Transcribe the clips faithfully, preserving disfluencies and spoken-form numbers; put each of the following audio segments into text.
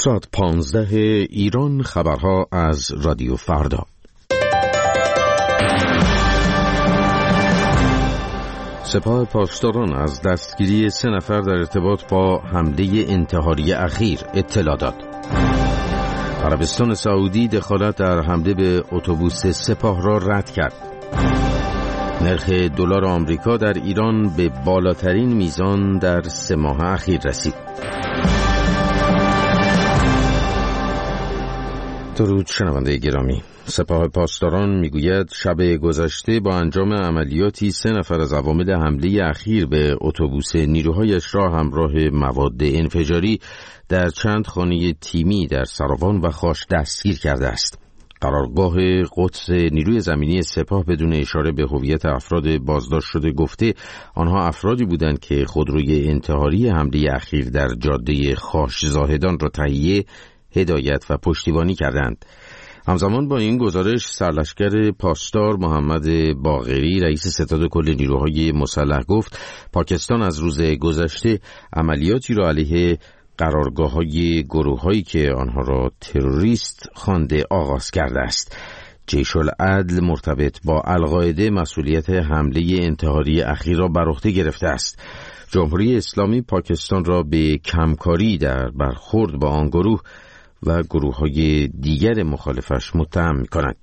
ساعت پانزده ایران، خبرها از رادیو فردا. سپاه پاسداران از دستگیری سه نفر در ارتباط با حمله انتحاری اخیر اطلاع داد. عربستان سعودی دخالت در حمله به اتوبوس سپاه را رد کرد. نرخ دلار آمریکا در ایران به بالاترین میزان در سه ماه اخیر رسید. درود شنونده گرامی. سپاه پاسداران میگوید شب گذشته با انجام عملیاتی سه نفر از عوامل حمله اخیر به اتوبوس نیروهایش را همراه مواد انفجاری در چند خانه تیمی در سراوان و خاش دستگیر کرده است. قرارگاه قدس نیروی زمینی سپاه بدون اشاره به هویت افراد بازداشت شده گفته آنها افرادی بودند که خودروی انتحاری حمله اخیر در جاده خاش زاهدان را تهیه، هدایت و پشتیبانی کردند. همزمان با این گزارش سرلشکر پاسدار محمد باقری رئیس ستاد کل نیروهای مسلح گفت پاکستان از روز گذشته عملیاتی را علیه قرارگاه‌های گروه‌هایی که آنها را تروریست خوانده آغاز کرده است. جیش العدل مرتبط با القاعده مسئولیت حمله انتحاری اخیر را بر عهده گرفته است. جمهوری اسلامی پاکستان را به کمکاری در برخورد با آن گروه و گروه‌های دیگر مخالفش متهم می‌کند.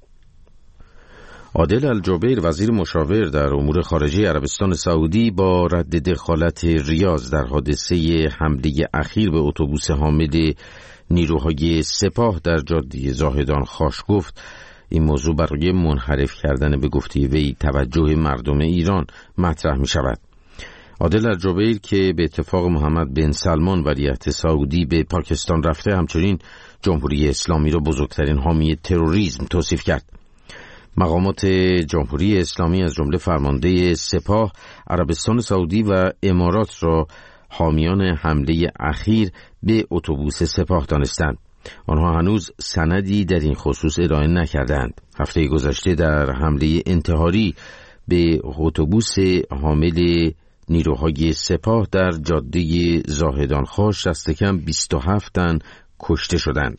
عادل الجبیر وزیر مشاور در امور خارجه عربستان سعودی با رد دخالت ریاض در حادثه حمله اخیر به اتوبوس حامل نیروهای سپاه در جاده زاهدان خاش گفت این موضوع برای منحرف کردن به گفته وی توجه مردم ایران مطرح می‌شود. عادل الجبیر که به اتفاق محمد بن سلمان ولیعهد سعودی به پاکستان رفته همچنین جمهوری اسلامی را بزرگترین حامی تروریسم توصیف کرد. مقامات جمهوری اسلامی از جمله فرمانده سپاه، عربستان سعودی و امارات را حامیان حمله اخیر به اتوبوس سپاه دانستند. آنها هنوز سندی در این خصوص ارائه نکردند. هفته گذشته در حمله انتحاری به اتوبوس حامل نیروهای سپاه در جاده زاهدان خاش دست کم بیست و هفت تن کشته شدند.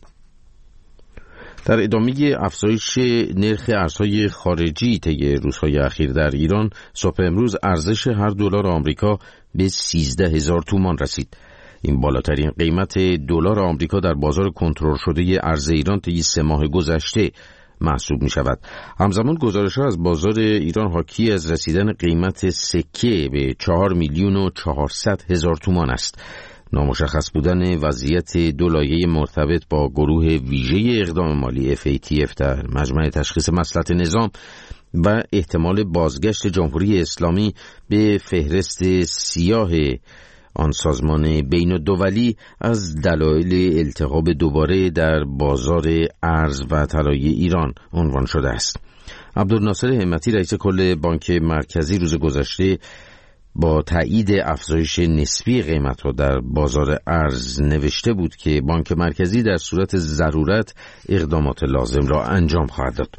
در ادامه افزایش نرخ ارزهای خارجی طی روزهای اخیر در ایران، صبح امروز ارزش هر دلار آمریکا به سیزده هزار تومان رسید. این بالاترین قیمت دلار آمریکا در بازار کنترل شده ارز ایران طی سه ماه گذشته محسوب می شود. همزمان گزارش‌ها از بازار ایران حاکی از رسیدن قیمت سکه به چهار میلیون و چهارصد هزار تومان است. نامشخص بودن وضعیت دو لایحه مرتبط با گروه ویژه اقدام مالی اف ای تی اف در مجمع تشخیص مصلحت نظام و احتمال بازگشت جمهوری اسلامی به فهرست سیاه آن سازمان بین الدولی از دلایل التهاب دوباره در بازار ارز و طلای ایران عنوان شده است. عبدالناصر همتی رئیس کل بانک مرکزی روز گذشته با تایید افزایش نسبی قیمت‌ها در بازار ارز نوشته بود که بانک مرکزی در صورت ضرورت اقدامات لازم را انجام خواهد داد.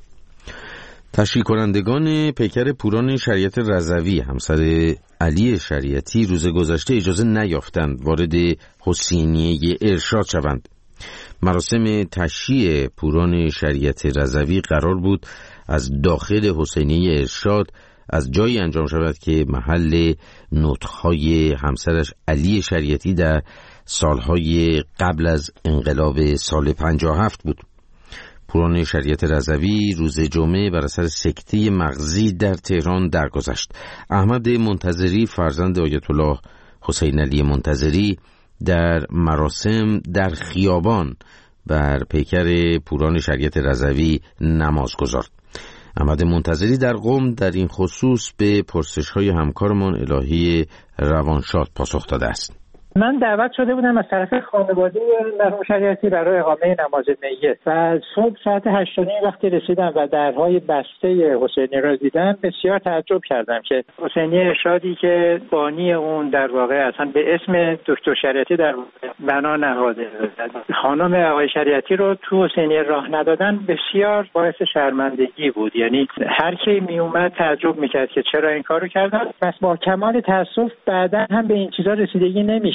تشریح کنندگان پیکر پوران شریعت رضوی همسر علی شریعتی روز گذشته اجازه نیافتند وارد حسینیه ارشاد شوند. مراسم تشییع پوران شریعت رضوی قرار بود از داخل حسینیه ارشاد از جایی انجام شود که محل نطق‌های همسرش علی شریعتی در سالهای قبل از انقلاب سال پنجاه و هفت بود. پوران شریعت رضوی روز جمعه بر اثر سکته مغزی در تهران درگذشت. احمد منتظری فرزند آیت الله حسین علی منتظری در مراسم در خیابان بر پیکر پوران شریعت رضوی نماز گزارد. احمد منتظری در قم در این خصوص به پرسش‌های همکارمان الهی روانشاد پاسخ داده است. من دعوت شده بودم از طرف خانواده مرحوم شریعتی برای اقامه نماز میت و صبح ساعت هشت و نیم وقتی رسیدم و درهای بسته حسینی را دیدم بسیار تعجب کردم که حسینی ارشادی که بانی اون در واقع اصلا به اسم دکتر شریعتی در بنا نهاده خانم آقای شریعتی رو تو حسینی راه ندادن بسیار باعث شرمندگی بود. یعنی هر کی می اومد تعجب میکرد که چرا این کارو کردن. پس با کمال تاسف بعدا هم به این چیزا رسیدگی نمیشه.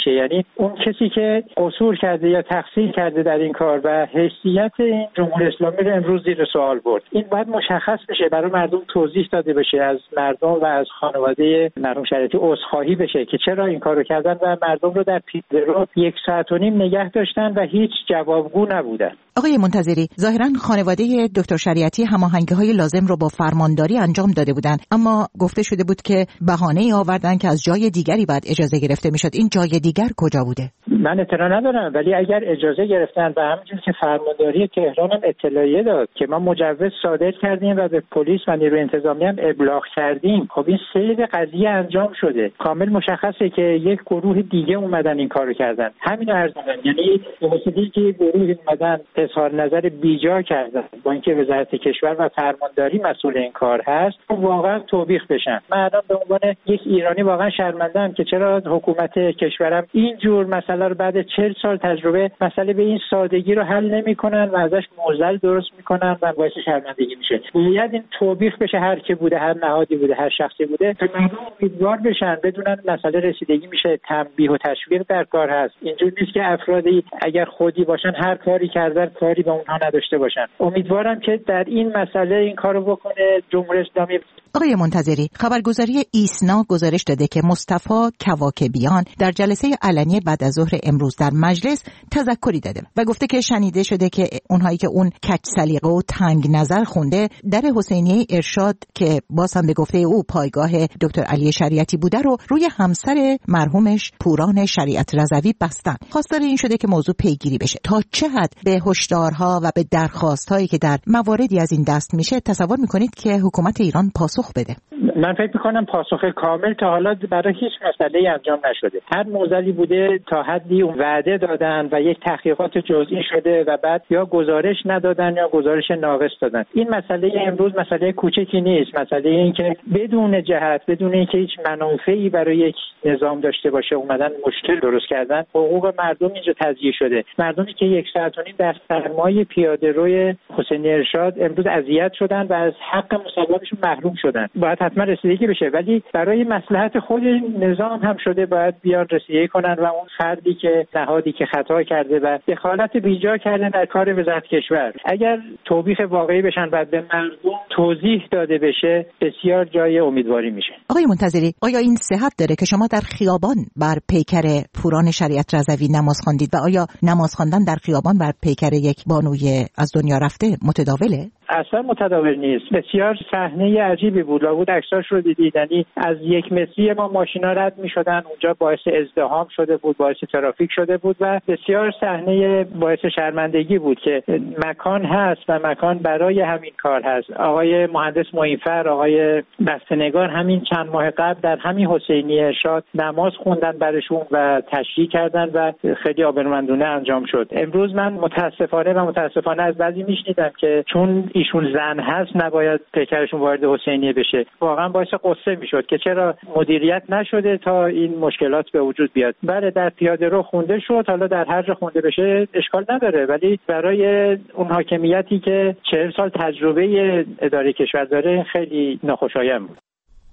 میشه. یعنی اون کسی که قصور کرده یا تقصیر کرده در این کار و حیثیت این جمهوری اسلامی رو امروز زیر سوال برد، این باید مشخص بشه، برای مردم توضیح داده بشه، از مردم و از خانواده مرحوم شریعتی عذرخواهی بشه که چرا این کارو کردن و مردم رو در پیاده رو یک ساعت و نیم نگه داشتن و هیچ جوابگو نبودن. آقای منتظری، ظاهراً خانواده دکتر شریعتی هماهنگی‌های لازم رو با فرمانداری انجام داده بودند، اما گفته شده بود که بهانه‌ای آوردن که از جای دیگری باید اجازه گرفته میشد. این جای دیگر کجا بوده؟ من اطلاع ندارم، ولی اگر اجازه گرفتن و همونجوری که فرمانداری تهران هم اطلاعیه داد که ما مجوز صادر کردیم و به پلیس و نیروی انتظامی هم ابلاغ کردیم، خب این سیر قضیه انجام شده. کامل مشخصه که یک گروه دیگه اومدن این کارو کردن. همین عرض می‌کنم، یعنی واسطی که گروه اومدن اظهار نظر بیجا کردن با اینکه وزارت کشور و فرمانداری مسئول این کار هست، واقعا توبیخ بشن. من الان به عنوان یک ایرانی واقعا شرمنده‌ام که چرا حکومت کشورم این جور مسئله رو بعد چهل سال تجربه مسئله به این سادگی رو حل نمی‌کنن و ازش معضل درست می‌کنن و باعث شرمندگی میشه. باید این توبیخ بشه، هر کی بوده، هر نهادی بوده، هر شخصی بوده، تا مردم امیدوار بشن، بدونن مسئله رسیدگی میشه، تنبیه و تشویق در کار هست. اینجوری نیست که افرادی اگر خودی باشن هر کاری کردن کاری به اونها نداشته باشن. امیدوارم که در این مسئله این کارو بکنه جمهوری اسلامی. آقای منتظری، خبرگزاری ایسنا گزارش داده که مصطفی کواکبیان در جلسه علنی بعد از ظهر امروز در مجلس تذکری داده و گفته که شنیده شده که اونهایی که اون کج سلیقه و تنگ نظر خونده در حسینیه ارشاد که باز هم به گفته او پایگاه دکتر علی شریعتی بوده رو روی همسر مرحومش پوران شریعت رضوی بستن. خواستار این شده که موضوع پیگیری بشه. تا چه حد به هشدارها و به درخواست‌هایی که در مواردی از این دست میشه تصور میکنید که حکومت ایران پاسخ بده؟ من فکر میکنم پاسخ کامل تا حالا برای هیچ مسئله انجام نشده. هر معضلی بوده تا حدی وعده دادن و یک تحقیقات جزئی شده و بعد یا گزارش ندادن یا گزارش ناقص دادن. این مسئله امروز مسئله کوچکی نیست. مسئله این که بدون جهت، بدون اینکه هیچ منافعی برای یک نظام داشته باشه اومدن مشکل درست کردن. حقوق مردم اینجا تضییع شده. مردمی که یک ساعت و نیم در سرمای پیاده‌روی حسینی ارشاد امروز اذیت شدن و از حق مسلمانشون محروم شدن. باید حتما رسیدگی بشه، ولی برای مصلحت خود نظام هم شده باید بیان رسیدگی کنن و اون فردی که نهادی که خطا کرده و دخالت بیجا کرده در کار وزارت کشور اگر توبیخ واقعی بشن و به مردم توضیح داده بشه، بسیار جای امیدواری میشه. آقای منتظری، آیا این صحت داره که شما در خیابان بر پیکر پوران شریعت رضوی نماز خواندید و آیا نماز خواندن در خیابان بر پیکر یک بانوی از دنیا رفته متداوله؟ اصلا متداول نیست. بسیار صحنه عجیبی بود. لابد عکساش رو دیدید. یعنی از یک متری ما ماشینا رد می‌شدن، اونجا باعث ازدحام شده بود، باعث ترافیک شده بود و بسیار صحنه باعث شرمندگی بود که مکان هست و مکان برای همین کار هست. آقای مهندس معینفر، آقای بسته‌نگار همین چند ماه قبل در همین حسینی ارشاد نماز خوندن برشون و تشییع کردن و خیلی آبرومندانه انجام شد. امروز من متاسفانه و متاسفانه از بعضی میشنیدم که چون ایشون زن هست نباید پیکرشون وارد حسینیه بشه. واقعا باعث قصه میشد که چرا مدیریت نشده تا این مشکلات به وجود بیاد. بله در پیاده رو خونده شد، حالا در هر جا خونده بشه اشکال نداره، ولی برای اون حاکمیتی که چهل سال تجربه اداره کشور داره خیلی ناخوشایند بود.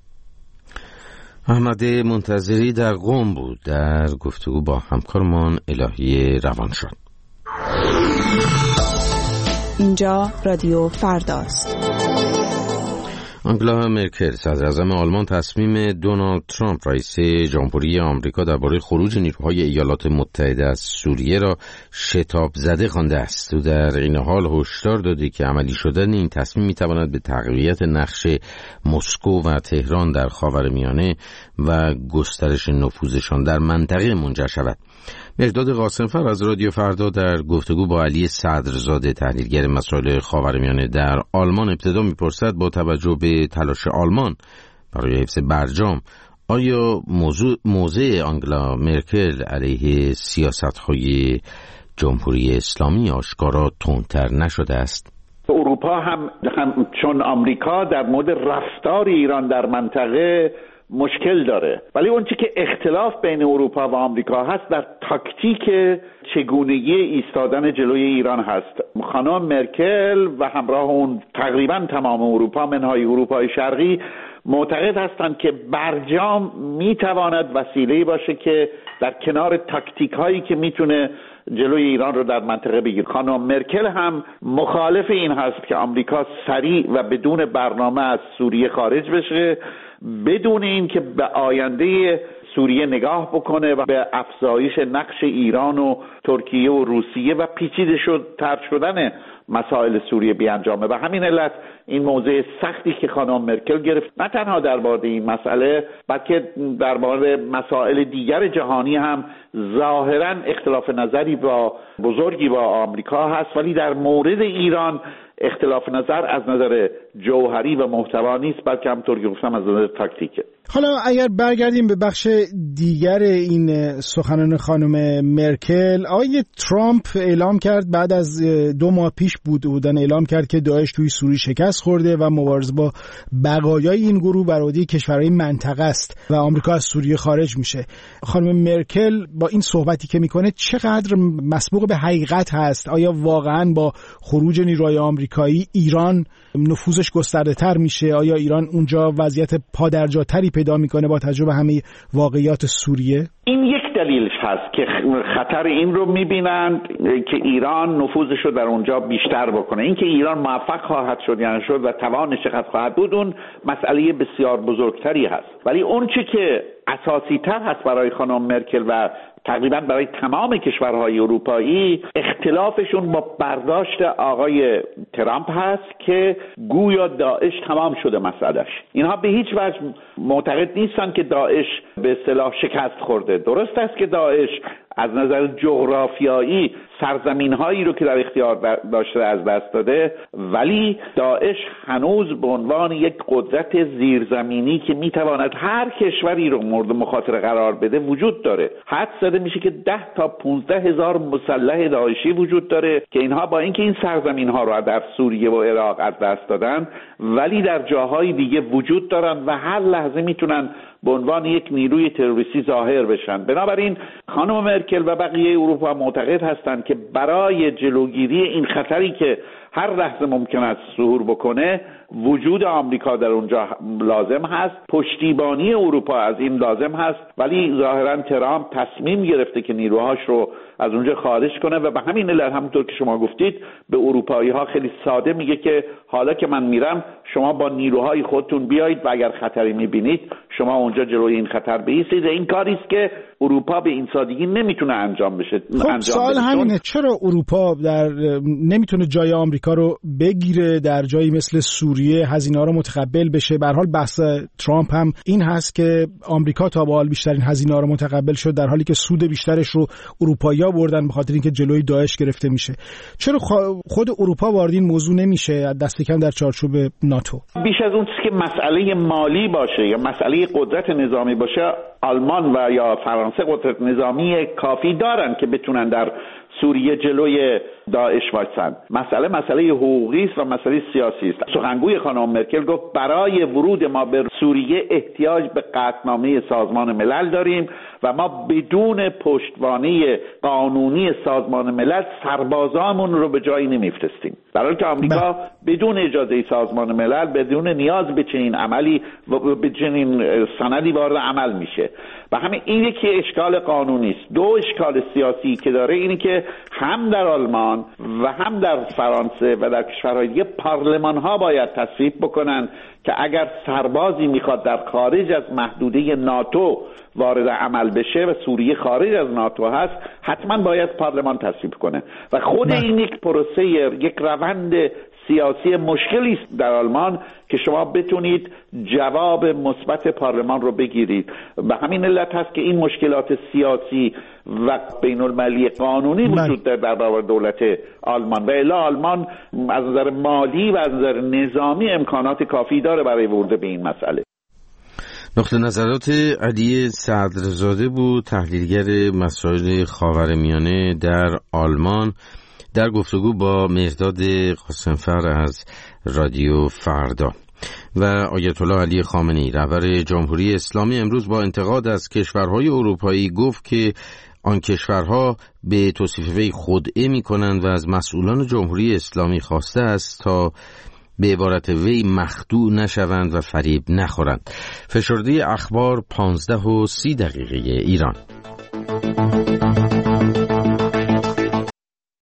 احمد منتظری در قم بود در گفتگو با همکارمان الهی روانشاد. اینجا رادیو فرداست. آنگلا مرکل صدراعظم آلمان تصمیم دونالد ترامپ رئیس جمهوری آمریکا درباره خروج نیروهای ایالات متحده از سوریه را شتاب زده خوانده است. او در این حال هشدار داده که عملی شدن این تصمیم میتواند به تقویت نقش مسکو و تهران در خاورمیانه و گسترش نفوذشان در منطقه منجر شود. مرداد قاسمفر از رادیو فردا در گفتگو با علی صدرزاده تحلیلگر مسائل خاورمیانه در آلمان ابتدا میپرسد با توجه به تلاش آلمان برای حفظ برجام آیا موضوع موضع آنگلا مرکل علیه سیاست‌های جمهوری اسلامی آشکارا تندتر نشده است؟ اروپا هم, هم چون آمریکا در مورد رفتار ایران در منطقه مشکل داره، ولی اون چی که اختلاف بین اروپا و آمریکا هست در تاکتیک چگونگی ایستادن جلوی ایران هست. خانم مرکل و همراه اون تقریبا تمام اروپا منهای اروپای شرقی معتقد هستند که برجام میتواند وسیله‌ای باشه که در کنار تاکتیک هایی که میتونه جلوی ایران رو در منطقه بگیره. خانم مرکل هم مخالف این هست که آمریکا سریع و بدون برنامه از سوریه خارج بشه، بدون این که به آینده سوریه نگاه بکنه و به افزایش نقش ایران و ترکیه و روسیه و پیچیده شد تر شدن مسائل سوریه بیانجامه. و همین علت این موضع سختی که خانم مرکل گرفت، نه تنها درباره این مسئله بلکه درباره مسائل دیگر جهانی هم ظاهرا اختلاف نظری با بزرگی با آمریکا هست، ولی در مورد ایران اختلاف نظر از نظر جوهری و محتوا نیست، بلکه همونطور که گفتم از نظر تاکتیکه. حالا اگر برگردیم به بخش دیگر این سخنان خانم مرکل، آقای ترامپ اعلام کرد بعد از دو ماه پیش بود بودن اعلام کرد که داعش توی سوریه شکست خورده و مبارزه با بقایای این گروه بر عهده کشورهای منطقه است و آمریکا از سوریه خارج میشه. خانم مرکل با این صحبتی که میکنه چقدر مسبوق به حقیقت هست؟ آیا واقعا با خروج نیروهای آمریکایی ایران نفوذش گسترده تر میشه؟ آیا ایران اونجا وضعیت پادرجاتری پیدا میکنه با توجه به همه واقعیات سوریه؟ این یک دلیلش هست که خطر این رو میبینند که ایران نفوذش رو در اونجا بیشتر بکنه. این که ایران موفق خواهد شد یا نشد و توانش چقدر خواهد بود اون مسئله بسیار بزرگتری هست، ولی اون چی که اساسی تر هست برای خانم مرکل و تقریبا برای تمام کشورهای اروپایی اختلافشون با برداشت آقای ترامپ هست که گویا داعش تمام شده مسئلهش. اینها به هیچ وجه معتقد نیستن که داعش به اصطلاح شکست خورده. درست است که داعش از نظر جغرافیایی سرزمین‌هایی رو که در اختیار داشته از دست داده، ولی داعش هنوز به عنوان یک قدرت زیرزمینی که میتواند هر کشوری رو مورد مخاطره قرار بده وجود داره. حد زده میشه که ده تا پونزده هزار مسلح داعشی وجود داره که اینها با اینکه این سرزمین‌ها رو در سوریه و عراق از دست دادن، ولی در جاهای دیگه وجود دارن و هر لحظه میتونن به عنوان یک نیروی تروریستی ظاهر بشن. بنابراین خانم مرکل و بقیه اروپا معتقد هستند که برای جلوگیری این خطری که هر لحظه ممکن است ظهور بکنه وجود آمریکا در اونجا لازم هست، پشتیبانی اروپا از این لازم هست، ولی ظاهرا ترامپ تصمیم گرفته که نیروهاش رو از اونجا خارج کنه و به همین علت همونطور که شما گفتید به اروپایی ها خیلی ساده میگه که حالا که من میرم شما با نیروهای خودتون بیایید و اگر خطری میبینید شما اونجا جلوی این خطر بایستید. این کاری است که اروپا به این سادگی نمیتونه انجام بشه. خب انجام سوال همینه، چرا اروپا در نمیتونه جای آمریکا رو بگیره در جایی مثل سوریه، هزینه‌ها رو متقبل بشه؟ به هر حال بحث ترامپ هم این هست که آمریکا تا به حال بیشترین هزینه‌ها رو متقبل شد در حالی که سود بیشترش رو اروپایی‌ها بردن به خاطر اینکه جلوی داعش گرفته میشه. چرا خود اروپا وارد این موضوع نمیشه، دست کم در چارچوب ناتو؟ بیش از اون که مسئله مالی باشه یا مسئله قدرت نظامی باشه، آلمان و یا فرانسه قدرت نظامی کافی دارن که بتونن در سوریه جلوی داعش وایسن. مسئله مسئله حقوقی است و مسئله سیاسی است. سخنگوی خانم مرکل گفت برای ورود ما به سوریه احتیاج به قطعنامه سازمان ملل داریم و ما بدون پشتوانه قانونی سازمان ملل سربازامون رو به جایی نمیفرستیم. در حالی که آمریکا بدون اجازه سازمان ملل بدون نیاز به چنین عملی و به چنین سندی وارد عمل میشه. و همین این یکی اشکال قانونی است. دو اشکال سیاسی که داره اینی که هم در آلمان و هم در فرانسه و در کشورهای دیگه پارلمان ها باید تصویب بکنن که اگر سربازی میخواد در خارج از محدوده ناتو وارد عمل بشه و سوریه خارج از ناتو هست، حتما باید پارلمان تصویب کنه و خود نه. این یک پروسه، یک روند سیاسی مشکلی است در آلمان که شما بتونید جواب مثبت پارلمان رو بگیرید. به همین علت هست که این مشکلات سیاسی و بین المللی قانونی وجود داره در برابر دولت آلمان و الا آلمان از نظر مالی و از نظر نظامی امکانات کافی داره برای ورود به این مسئله. نقطه نظرات علی صدرزاده بود، تحلیلگر مسائل خاورمیانه در آلمان، در گفتگو با مهرداد قاسمفر از رادیو فردا. و آیت الله علی خامنه‌ای رهبر جمهوری اسلامی امروز با انتقاد از کشورهای اروپایی گفت که آن کشورها به توصیف وی خودعه می‌کنند و از مسئولان جمهوری اسلامی خواسته است تا به عبارت وی مخدوع نشوند و فریب نخورند. فشرده اخبار پانزده و سی دقیقه ایران.